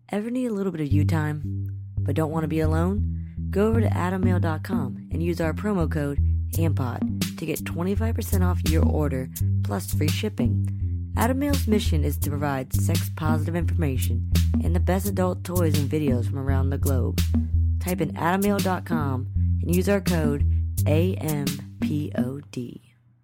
Ever need a little bit of you time, but don't want to be alone? Go over to adammail.com and use our promo code AMPOD to get 25% off your order plus free shipping. Adam Mail's mission is to provide sex-positive information and the best adult toys and videos from around the globe. Type in adammail.com and use our code AMPOD.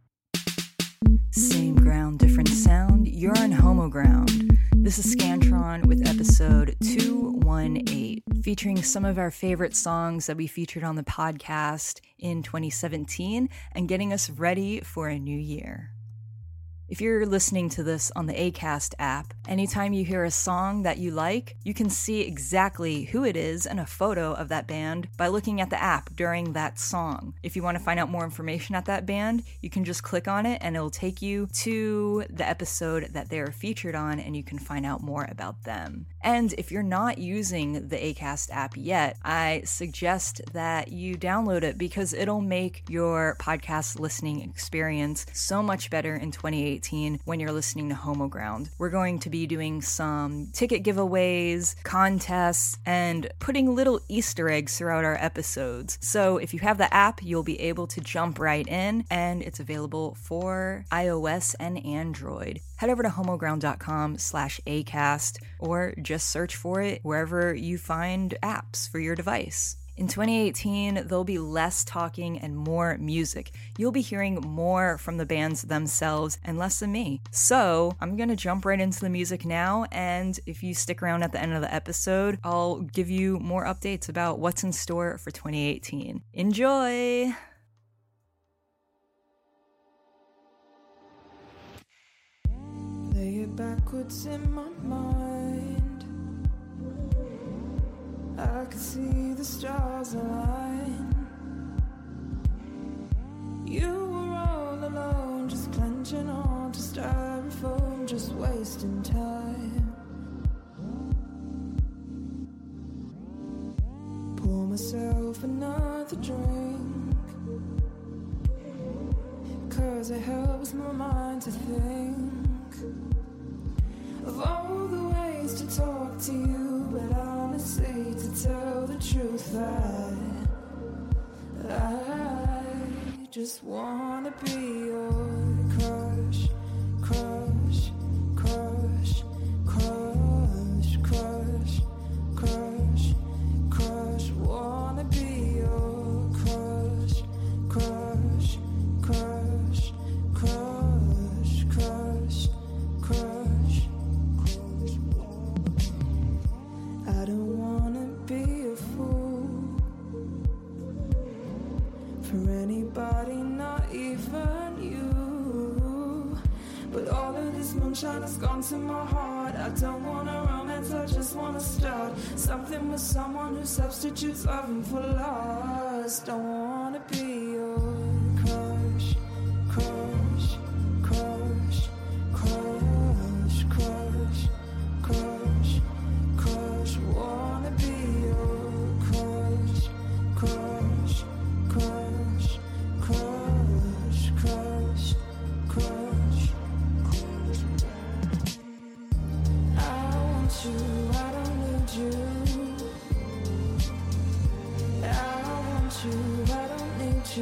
Same ground, different sound. You're on Homo Ground. This is Scantron with episode 218, featuring some of our favorite songs that we featured on the podcast in 2017 and getting us ready for a new year. If you're listening to this on the Acast app, anytime you hear a song that you like, you can see exactly who it is and a photo of that band by looking at the app during that song. If you want to find out more information at that band, you can just click on it and it'll take you to the episode that they're featured on and you can find out more about them. And if you're not using the Acast app yet, I suggest that you download it because it'll make your podcast listening experience so much better in 2018 when you're listening to Homo Ground. We're going to be doing some ticket giveaways, contests, and putting little Easter eggs throughout our episodes. So if you have the app, you'll be able to jump right in, and it's available for iOS and Android. Head over to homoground.com/Acast or just search for it wherever you find apps for your device. In 2018, there'll be less talking and more music. You'll be hearing more from the bands themselves and less of me. So I'm going to jump right into the music now, and if you stick around at the end of the episode, I'll give you more updates about what's in store for 2018. Enjoy! Lay it backwards in my mind. I could see the stars align. You were all alone, just clenching on to styrofoam, just wasting time. Pour myself another drink, 'cause it helps my mind to think of all the ways to talk to you, but honestly, to tell the truth, I just wanna be your crush, crush, crush, crush, crush, crush, crush. Wanna be your crush, crush, crush, crush, crush, crush. I don't wanna be a fool for anybody, not even you. But all of this moonshine has gone to my heart. I don't wanna romance, I just wanna start something with someone who substitutes loving for lust. Don't wanna be your crush, crush, crush, crush, crush, crush, crush. Wanna be your crush, crush, crush, crush, crush, crush. I want you, I don't need you. I want you, I don't need you.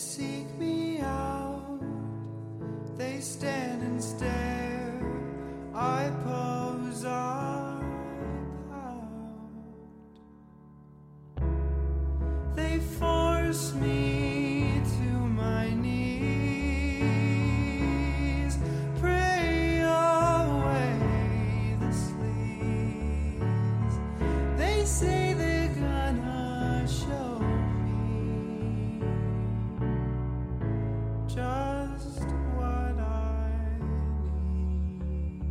seek me out, they stand and stare, I pose up out. They force me to my knees, pray away the sleeves. They say they're gonna show me just what I need.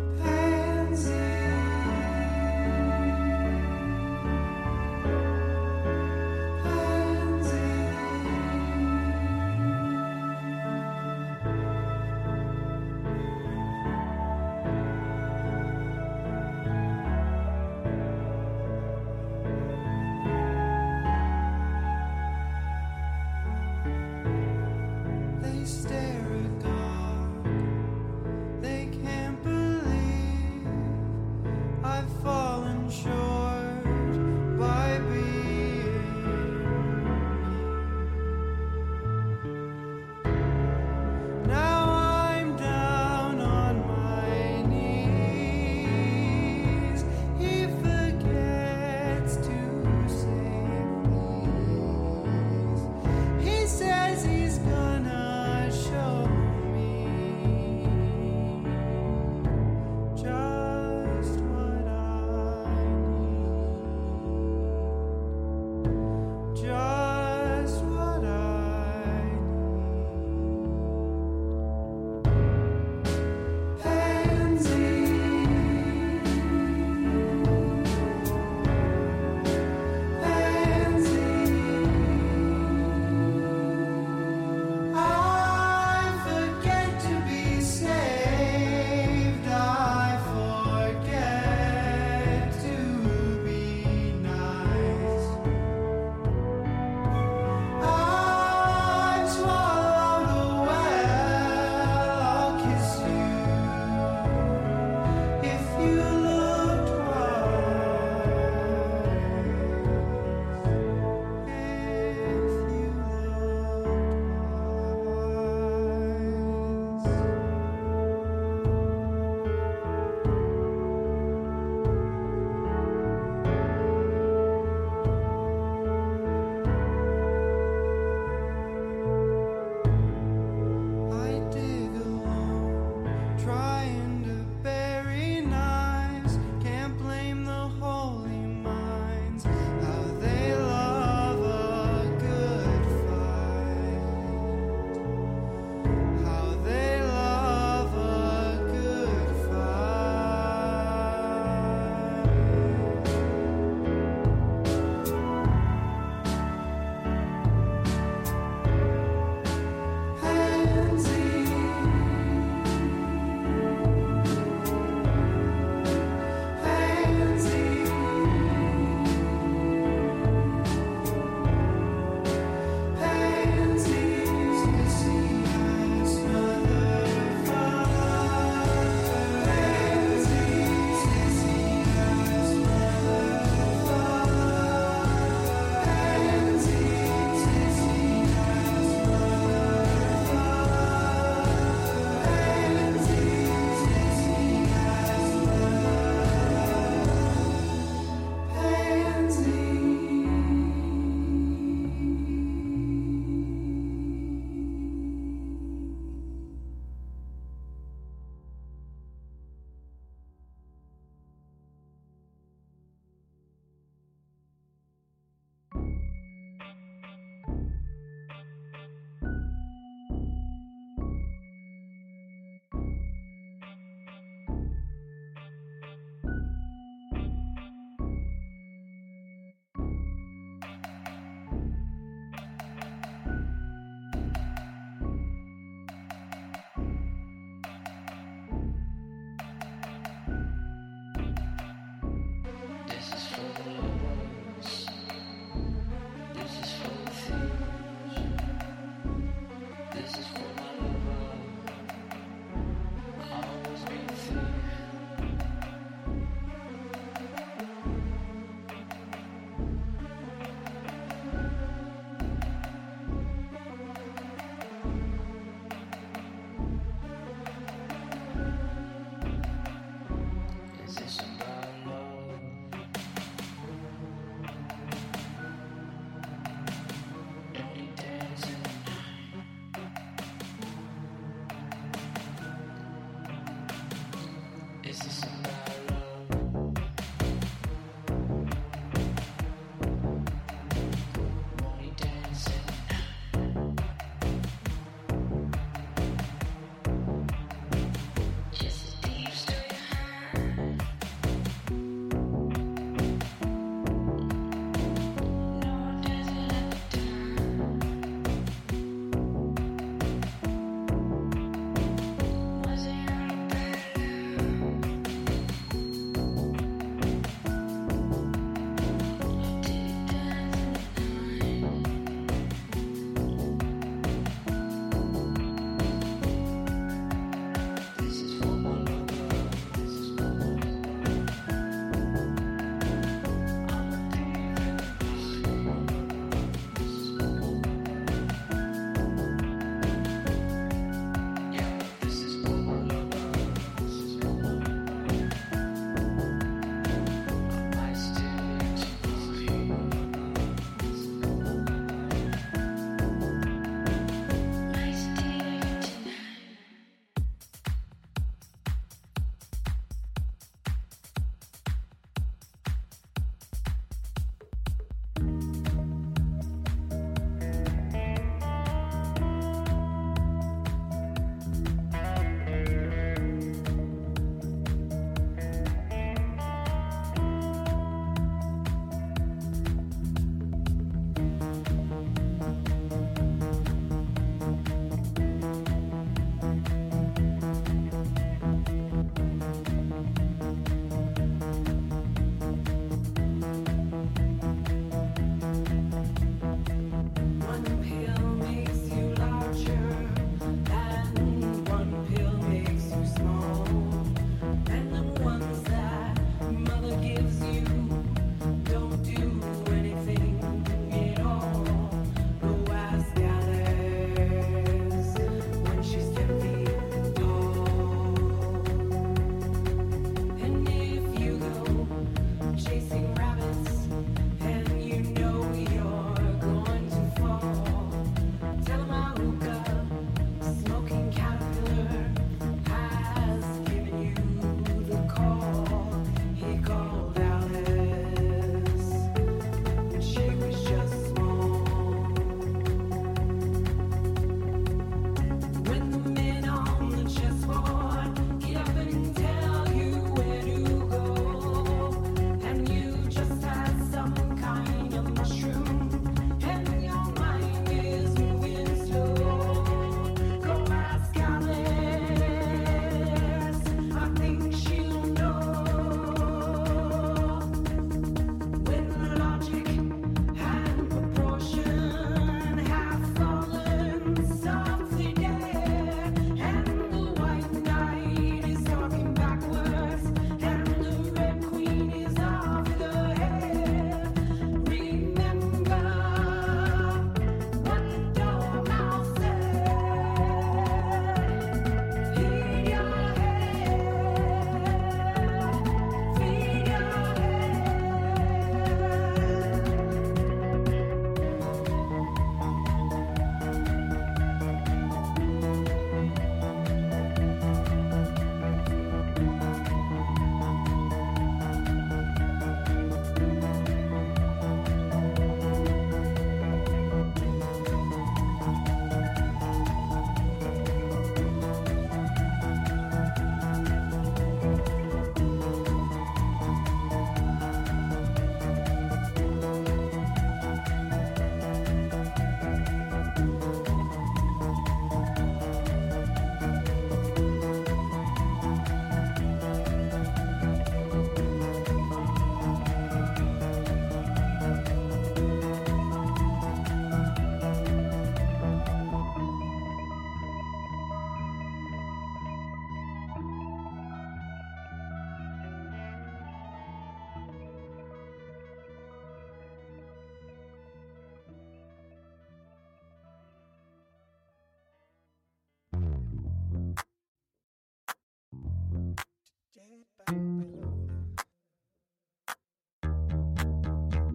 Pansy,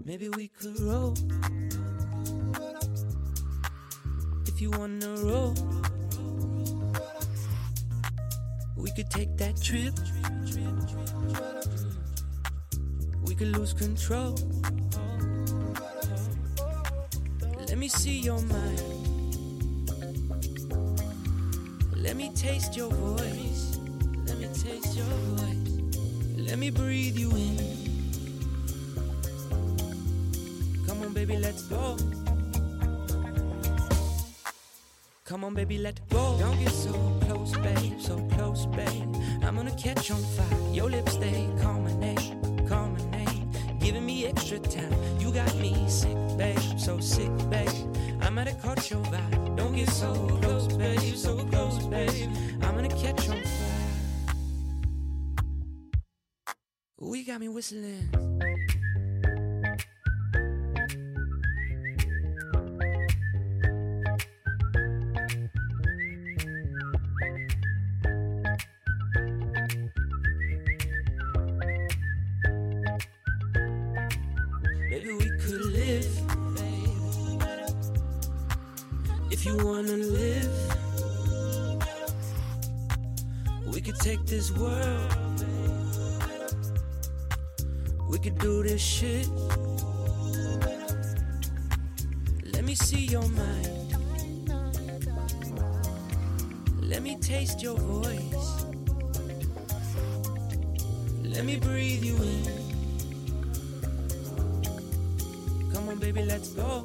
Maybe we could roll. If you wanna roll, we could take that trip. We could lose control. Let me see your mind. Let me taste your voice. Let me taste your voice. Let me breathe you in. Come on, baby, let's go. Come on, baby, let go. Don't get so close, babe, so close, babe. I'm gonna catch on fire. Your lips, they culminate, culminate. Giving me extra time. You got me sick, babe, so sick, babe. I might have caught your vibe. Don't get so close, babe, so close, babe. I'm gonna catch on fire. We got me whistling. Maybe we could live, if you wanna live. We could take this world. We could do this shit. Let me see your mind. Let me taste your voice. Let me breathe you in. Come on, baby, let's go.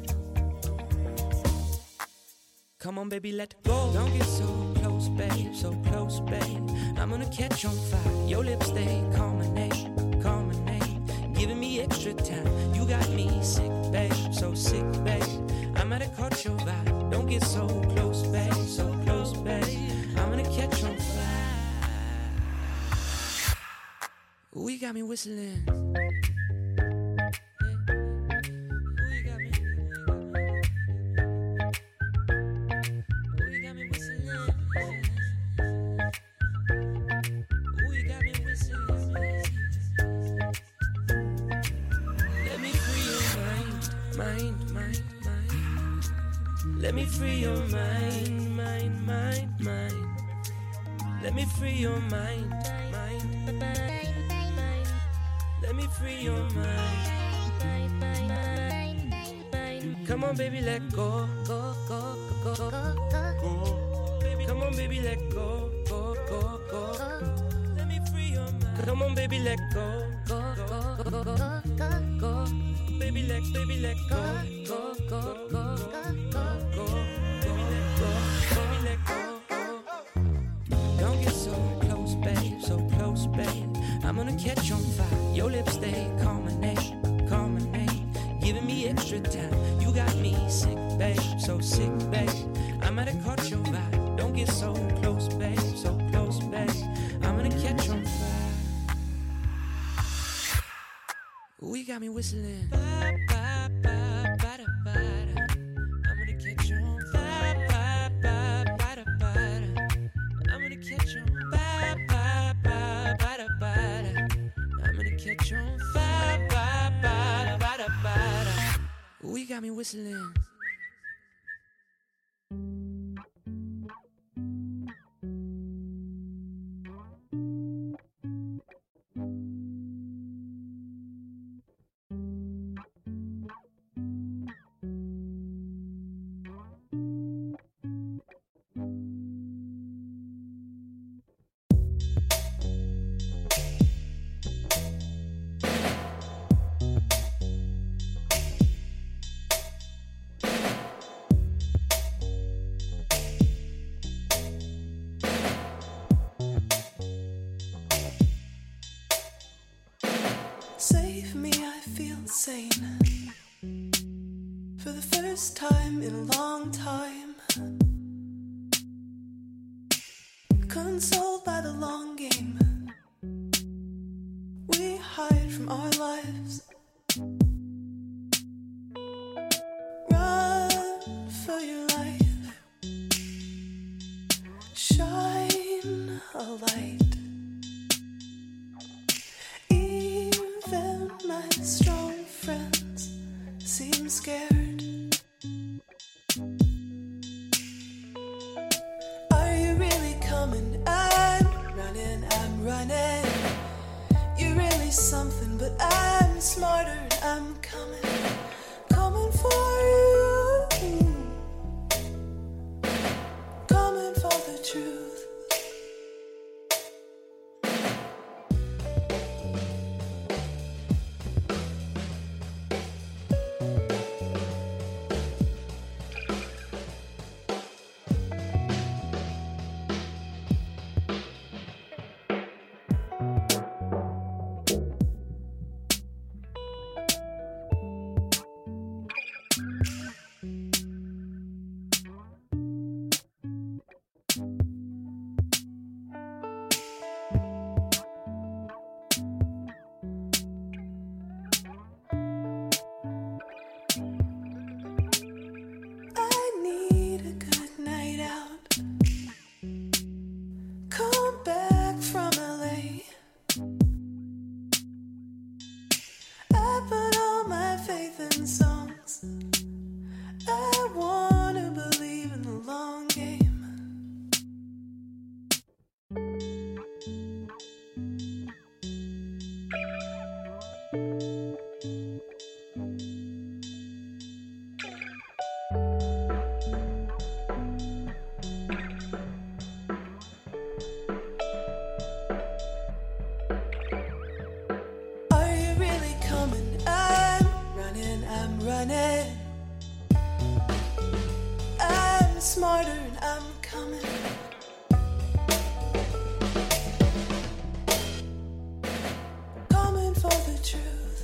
Come on, baby, let go. Don't get so close, babe, so close, babe. I'm gonna catch on fire. Your lips, they culminate, culminate. Giving me extra time. You got me sick, babe, so sick, babe. I might have caught your vibe. Don't get so close, babe, so close, babe. I'm gonna catch on fire. We got me whistling. Let me free your mind, mind, mind, mind. Let me free your mind, mind. Let me free your mind. Come on, baby, let go, go, go, go, go, go. Baby, come on, baby, let go, go, go, go. Let me free your mind. Come on, baby, let go, go, go, go, go, go, go. Baby, let go, go, go, go, go. I'm gonna catch on fire. Your lips, they culminate, culminate. Giving me extra time. You got me sick, babe, so sick, babe. I might have caught your vibe. Don't get so close, babe, so close, babe. I'm gonna catch on fire. We got me whistling. Ba, ba, ba, ba, da, ba, da. I'm gonna catch on fire. Ba, ba, ba, da, ba, da. I'm gonna catch on fire. Ba, ba, ba, da, ba, da. I'm gonna catch on fire. Ba, ba, ba, da, ba, da. We got me whistling. Save me, I feel sane. For the first time in a long time. Consoled by the long game. We hide from our lives. Run for your life. Shine a light. My strong friend friends seem scared. Are you really coming? I'm running. You're really something, but I'm smarter and I'm coming for you. Coming for the truth. I'm smarter and I'm coming. Coming for the truth.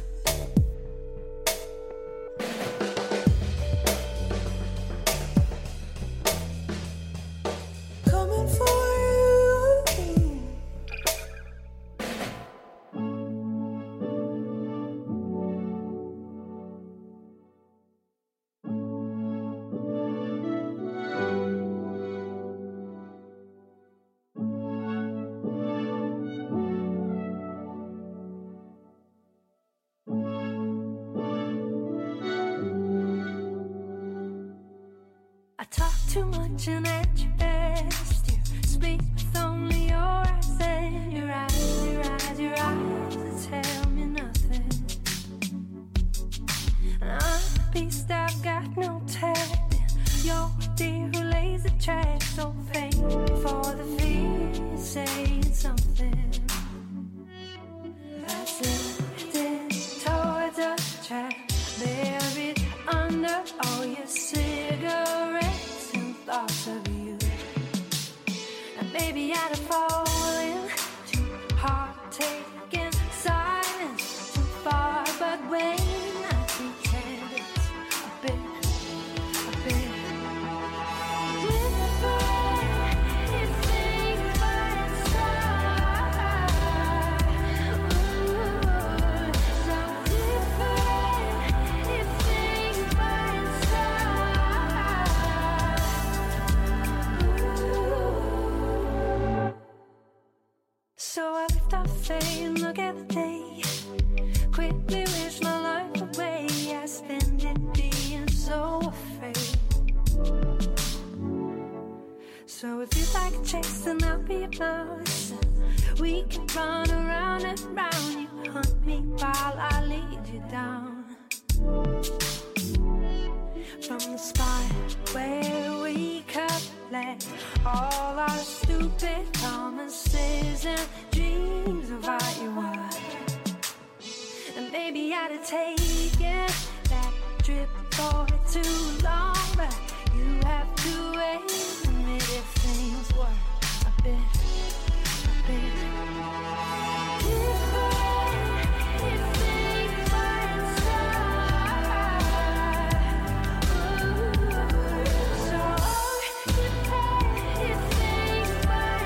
Coming for you. I talk too much and at your best. You speak with only your eyes and your eyes, your eyes, your eyes that tell me nothing. And I'm a beast, I've got no tact. You're a deer who lays a trap, so faint for the fear, saying something. That's it, towards a trap, buried under all your cigarettes and thoughts of you. And maybe I'd have fallen too hard, taking silence too far. But when I pretend it's a bit different, it seems by inside. Ooh, so different, it seems by inside. Ooh. So I lift off faith and look at the day. Quickly wish my life away. I spend it being so afraid. So if you'd like a chase, then I'll be a mouse. We can run around and round. You hunt me while I lead you down. From the spot where we collect all our stupid promises and dreams of what you want. And maybe I'd have taken that trip for too long, but you have to admit if things were a bit different. It seems by inside. Ooh, so different. It seems by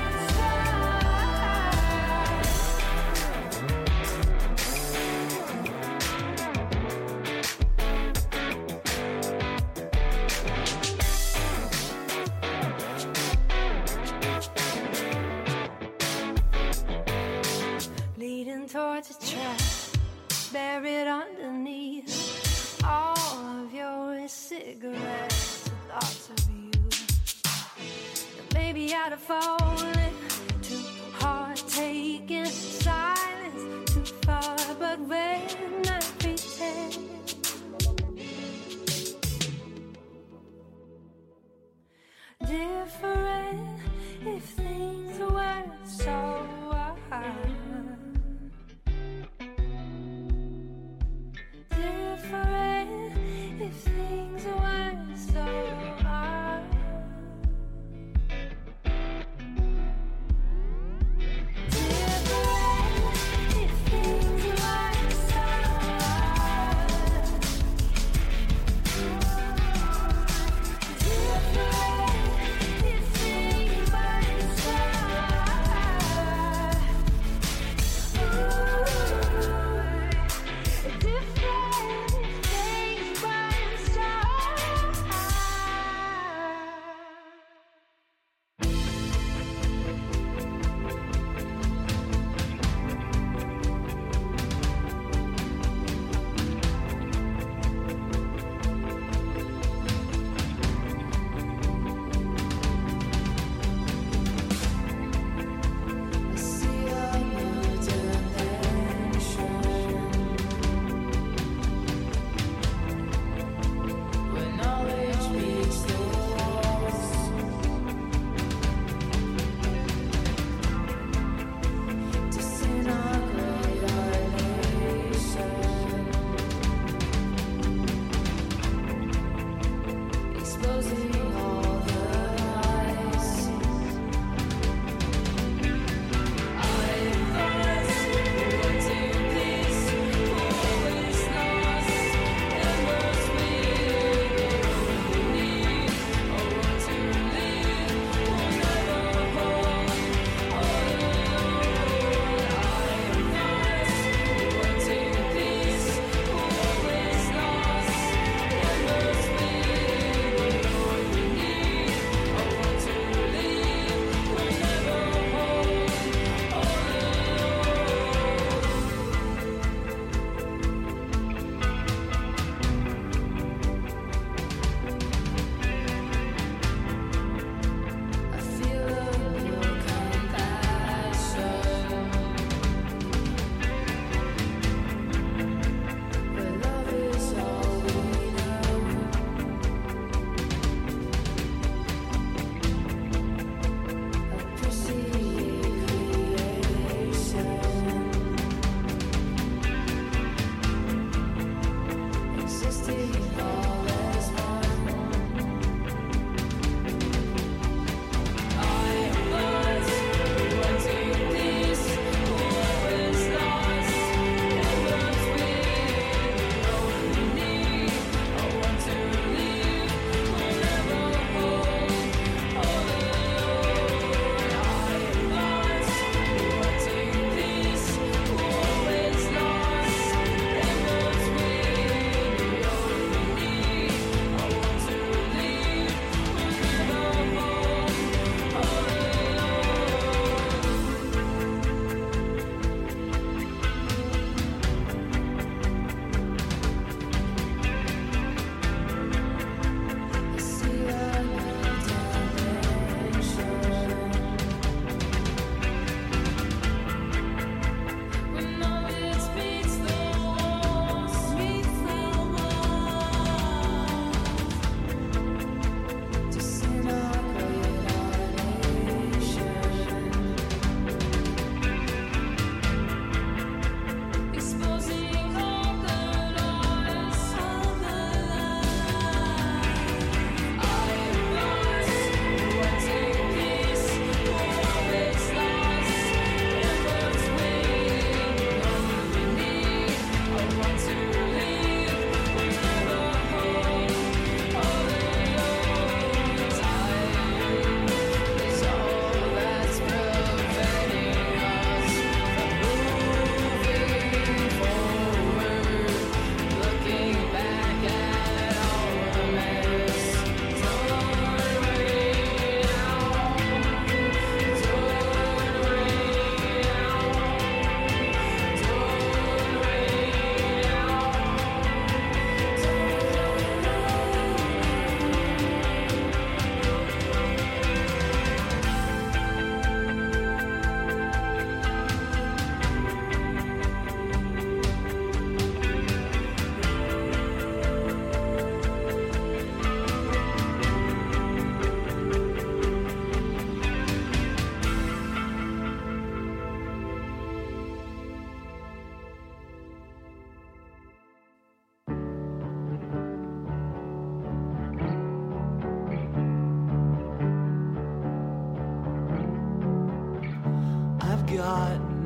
inside. cigarettes, the thoughts of you. And maybe I'd have fallen too hard, taking silence too far. But when I pretend different, if things weren't so hard. Different, if things weren't so hard. Different, if things weren't so hard. Different, if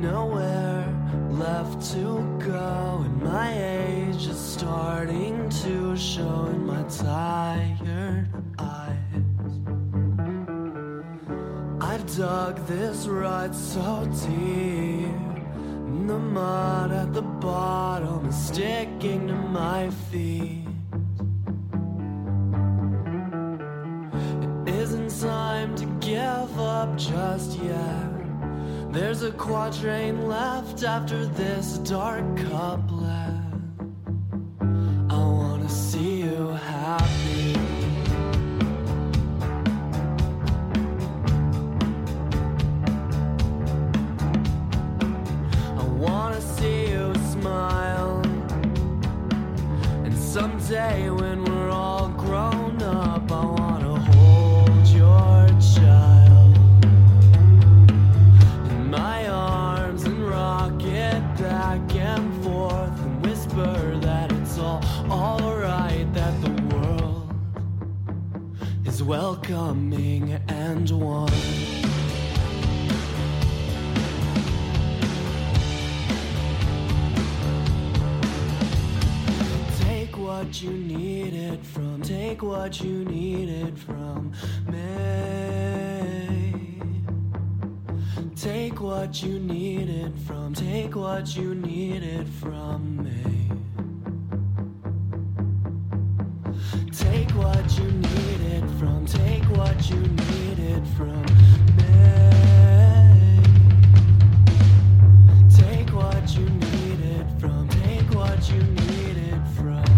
nowhere left to go, and my age is starting to show in my tired eyes. I've dug this rut so deep, and the mud at the bottom is sticking to my feet. It isn't time to give up just yet. There's a quatrain left after this dark couplet. I wanna see you happy. I wanna see you smile. And someday when we're all grown up, I wanna hold your child in my arms and rock it back and forth and whisper that it's all alright, that the world is welcoming and warm. Take what you needed from, take what you needed from me. Take what you needed from, take what you needed from me. Take what you needed from, take what you needed from me. Take what you needed from, take what you needed from me.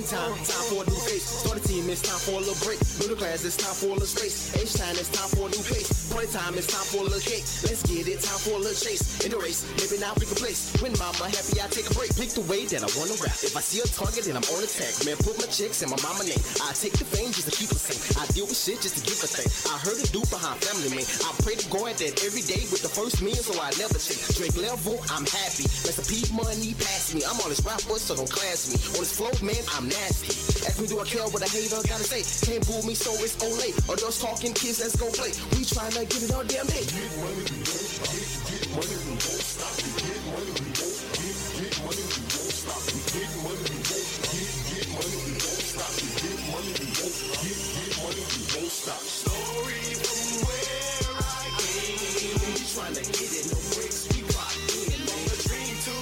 time for a new face. Start a team, it's time for a little break. Middle class, it's time for a little space. H-time, it's time for a new place. Party time, it's time for a little cake. Let's get it, time for a little chase. In the race, maybe now pick a place. When mama happy, I take a break. Pick the way that I wanna rap. If I see a target, then I'm on attack. Man, put my chicks in my mama name. I take the fame just to keep it sane. I deal with shit just to give a thing. I heard a dude behind family, man. I pray to God that every day with the first meal, so I never take. Drake level, I'm happy. Let the P money pass me. I'm on this rapper, so don't class me. On this flow, man, I'm nasty. Ask me, do I care what a hater gotta say? Can't boo me, so it's Olay. Adults talking, kids, let's go play. We tryna get it all damn day. Get money, we won't stop. Get money, we won't stop. Get money, we won't stop. Get money, we won't stop. Get money, we won't stop. Get money, we won't stop. Get money, we won't stop. Get money, we won't stop. Story from where I came. We tryna get it, no breaks, we clock in. From a dream to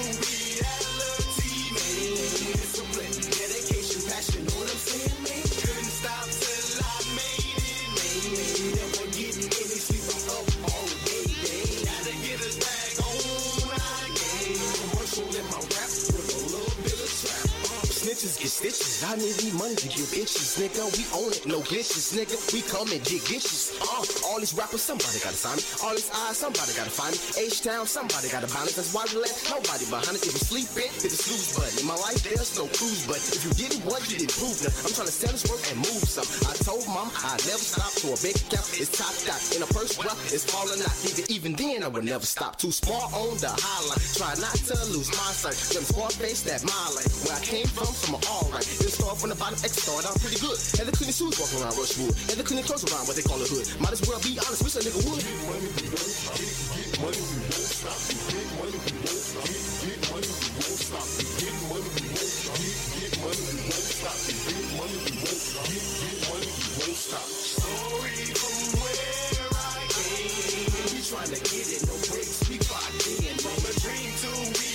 reality, man. Discipline, dedication, passion, know what I'm saying, man? Couldn't stop till I made it, man. Never getting any sleep, I'm up all day, day. Gotta get us back on again. Commercial in my rap with a little bit of trap. Snitches get stitches, I need these money to give bitches, nigga. We own it, no glitches, nigga. We come and dig ditches. All these rappers, somebody gotta sign me. All these eyes, somebody gotta find me. H-Town, somebody gotta find it. That's why we let nobody behind it. If you sleeping, hit the snooze button. In my life, there's no cruise button. If you didn't want, you didn't prove nothing. I'm trying to sell this work and move some. I told mom I'd never stop to a big cap. It's top dot. In a first round, it's falling out. Even then, I would never stop. Too small on the highline. Try not to lose my sight. Them squad face that my life. Where I came from alright. Then start from the bottom, X started out pretty good. Had the cleaning shoes walking around Rushwood. Had the cleaning clothes around what they call a hood. Might as well be honest, wish a nigga would. Get money, we won't stop. Get money, we won't stop. Get money, we won't stop. Get money, we won't stop. Get money, we won't stop. Get money, we won't stop. Get money, we won't stop. Get money, we won't stop. Story from where I came. We tryna get it, no breaks, we clocked in. From a dream to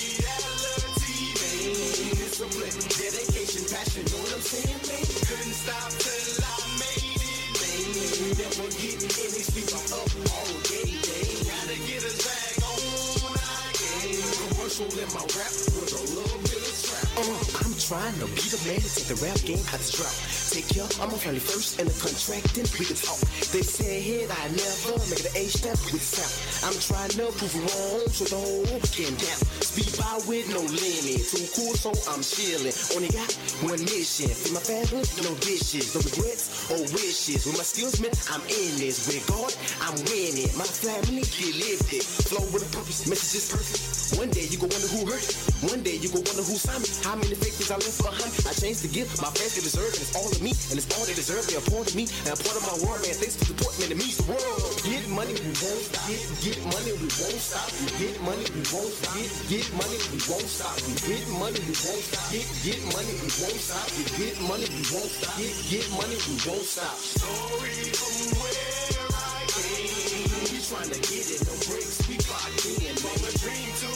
reality, man. Discipline, dedication, passion, know what I'm saying, man? Couldn't stop till I made it, man. Never getting any sleep, I'm up all day, day. Gotta get us back on again. Commercial in my rap with a little bit of trap. I'm trying to be the man to take the rap game out the drop. Take care, I'm a family first and a contracting, we can talk. They say here I never make it an H-step with sound. I'm trying to prove it wrong so the whole can down. Speed by with no limit, too cool so I'm chilling. Only got one mission, feed my family, no dishes, no regrets or wishes. With my skills, man, I'm in this. With God, I'm winning. My family get lifted, flow with a purpose, message is perfect. One day you go wonder who hurt it. One day you go wonder who signed me. How many fakes I left behind? I changed the gift, my fans they deserve, and it's all of me, and it's all they deserve. They're a part of me, and a part of my world, man. Thanks for the support, man. It means the world. Get money, we won't stop. Get money, we won't stop. Get money, we won't stop. Get money, we won't stop. Get money, we won't stop. Get money, we won't stop. Get money, we won't stop. Get money, we won't stop. Story from where I came. We trying to get it, no breaks, we clocked in. From a dream to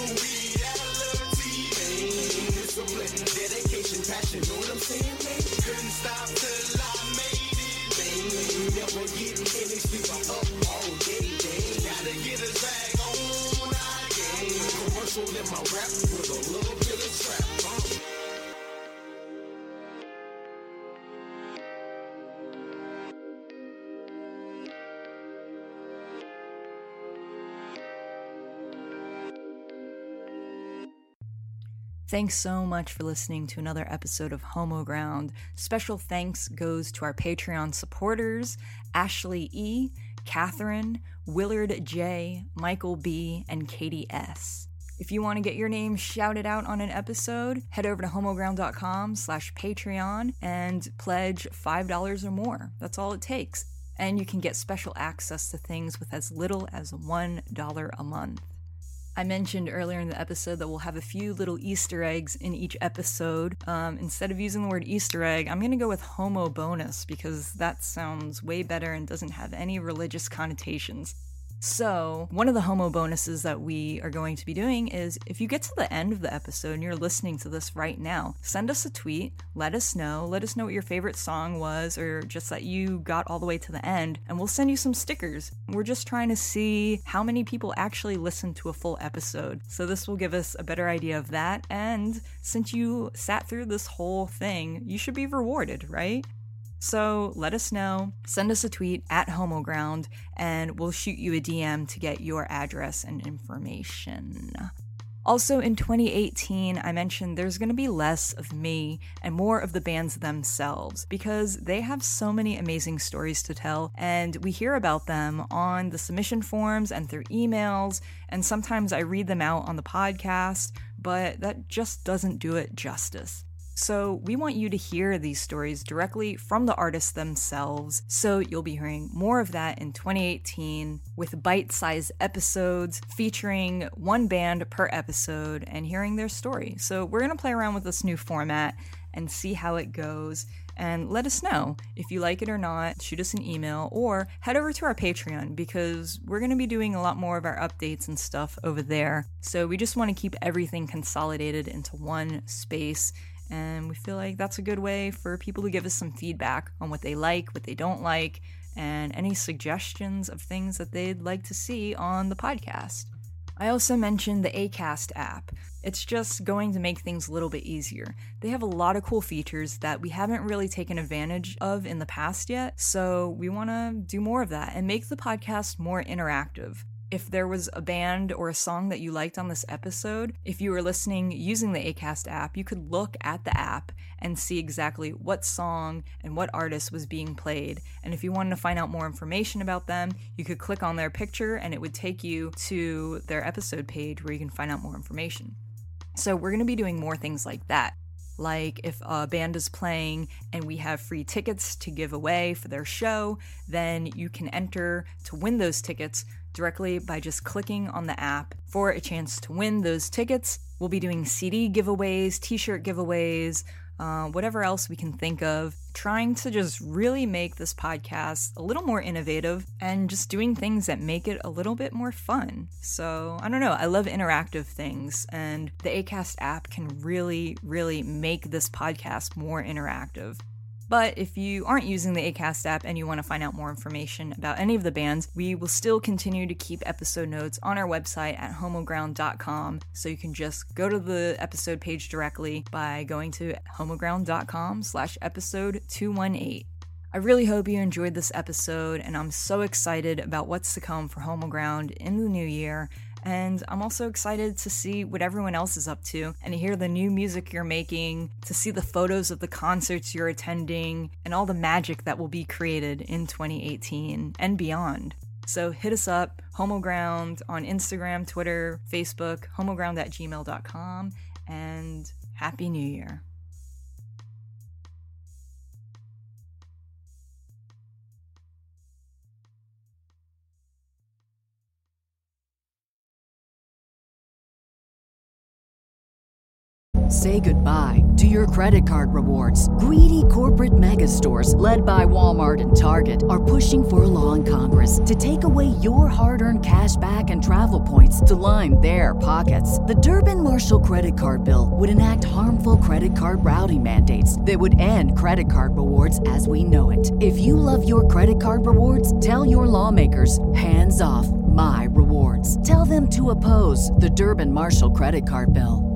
reality, man. Discipline, dedication, passion, know what I'm saying, man? Couldn't stop till I made it, man. Never getting any sleep, I'm up all day, day. Gotta get us back on again. Commercial in my rap with a little bit of trap. Thanks so much for listening to another episode of Homo Ground. Special thanks goes to our Patreon supporters, Ashley E., Catherine, Willard J., Michael B., and Katie S. If you want to get your name shouted out on an episode, head over to homoground.com/Patreon and pledge $5 or more. That's all it takes. And you can get special access to things with as little as $1 a month. I mentioned earlier in the episode that we'll have a few little Easter eggs in each episode. Instead of using the word Easter egg, I'm going to go with homo bonus because that sounds way better and doesn't have any religious connotations. So one of the homo bonuses that we are going to be doing is if you get to the end of the episode and you're listening to this right now, send us a tweet, let us know what your favorite song was, or just that you got all the way to the end, and we'll send you some stickers. We're just trying to see how many people actually listen to a full episode. So this will give us a better idea of that, and since you sat through this whole thing, you should be rewarded, right? So let us know, send us a tweet at HomoGround, and we'll shoot you a DM to get your address and information. Also in 2018, I mentioned there's going to be less of me and more of the bands themselves because they have so many amazing stories to tell, and we hear about them on the submission forms and through emails, and sometimes I read them out on the podcast, but that just doesn't do it justice. So we want you to hear these stories directly from the artists themselves, so you'll be hearing more of that in 2018 with bite-sized episodes featuring one band per episode and hearing their story. So we're going to play around with this new format and see how it goes, and let us know if you like it or not. Shoot us an email or head over to our Patreon because we're going to be doing a lot more of our updates and stuff over there. So we just want to keep everything consolidated into one space. And we feel like that's a good way for people to give us some feedback on what they like, what they don't like, and any suggestions of things that they'd like to see on the podcast. I also mentioned the Acast app. It's just going to make things a little bit easier. They have a lot of cool features that we haven't really taken advantage of in the past yet, so we want to do more of that and make the podcast more interactive. If there was a band or a song that you liked on this episode, if you were listening using the Acast app, you could look at the app and see exactly what song and what artist was being played. And if you wanted to find out more information about them, you could click on their picture and it would take you to their episode page where you can find out more information. So we're going to be doing more things like that. Like if a band is playing and we have free tickets to give away for their show, then you can enter to win those tickets directly by just clicking on the app for a chance to win those tickets. We'll be doing CD giveaways, t-shirt giveaways, whatever else we can think of, trying to just really make this podcast a little more innovative and just doing things that make it a little bit more fun. So, I don't know, I love interactive things, and the Acast app can really, really make this podcast more interactive. But if you aren't using the Acast app and you want to find out more information about any of the bands, we will still continue to keep episode notes on our website at homoground.com, so you can just go to the episode page directly by going to homoground.com/episode 218. I really hope you enjoyed this episode, and I'm so excited about what's to come for HomoGround in the new year. And I'm also excited to see what everyone else is up to and to hear the new music you're making, to see the photos of the concerts you're attending, and all the magic that will be created in 2018 and beyond. So hit us up, HomoGround, on Instagram, Twitter, Facebook, homoground@gmail.com, and Happy New Year. Say goodbye to your credit card rewards. Greedy corporate mega stores, led by Walmart and Target, are pushing for a law in Congress to take away your hard-earned cash back and travel points to line their pockets. The Durbin-Marshall credit card bill would enact harmful credit card routing mandates that would end credit card rewards as we know it. If you love your credit card rewards, tell your lawmakers, hands off my rewards. Tell them to oppose the Durbin-Marshall credit card bill.